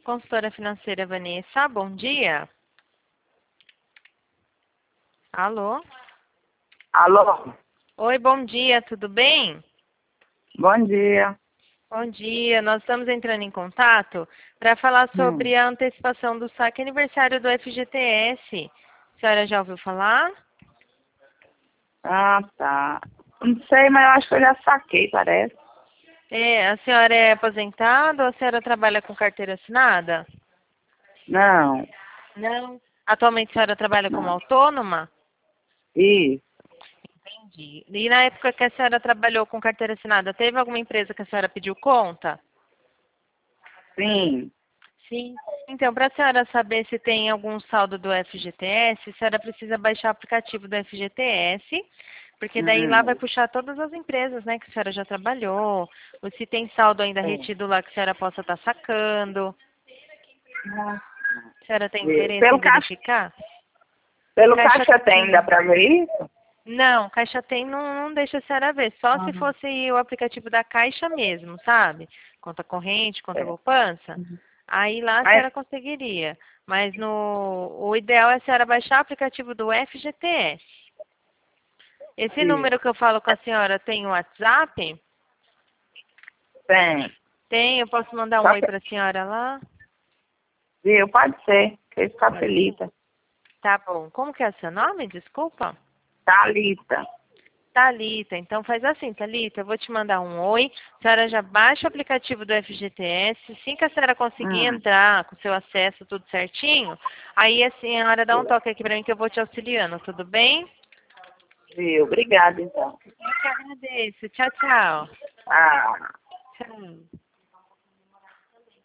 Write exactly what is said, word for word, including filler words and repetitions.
Consultora financeira Vanessa, bom dia. Alô? Alô? Oi, bom dia, tudo bem? Bom dia. Bom dia, nós estamos entrando em contato para falar Hum. sobre a antecipação do saque aniversário do F G T S. A senhora já ouviu falar? Ah, tá. Não sei, mas eu acho que eu já saquei, parece. É, a senhora é aposentada ou a senhora trabalha com carteira assinada? Não, Não. Atualmente a senhora trabalha como não. autônoma? Isso, Entendi. E na época que a senhora trabalhou com carteira assinada, teve alguma empresa que a senhora pediu conta? sim. Sim. Então, para a senhora saber se tem algum saldo do F G T S, a senhora precisa baixar o aplicativo do F G T S, porque daí lá vai Hum. puxar todas as empresas, né, que a senhora já trabalhou, ou se tem saldo ainda É. retido lá que a senhora possa estar sacando. Ah, A senhora tem e interesse em Pelo caixa, verificar? pelo Caixa caixa tem, dá tem. pra ver isso? Não, Caixa tem não, não deixa a senhora ver, só se Aham. fosse o aplicativo da Caixa mesmo, sabe? Conta corrente, conta É. poupança. Uhum. Aí lá a Mas, senhora conseguiria. Mas no, o ideal é a senhora baixar o aplicativo do F G T S. Esse isso, número que eu falo com a senhora tem o WhatsApp? tem. Tem, eu posso mandar um Só oi que, para a senhora lá? viu, pode ser, que isso facilita. Tá bom. Como que é seu nome? Desculpa. Thalita. Thalita, então faz assim, Thalita, eu vou te mandar um oi, a senhora já baixa o aplicativo do F G T S, assim que a senhora conseguir Hum. entrar com o seu acesso tudo certinho, aí a senhora dá um toque aqui pra mim que eu vou te auxiliando, tudo bem? Viu, obrigada, então. Eu que agradeço, tchau, tchau. Ah. Tchau.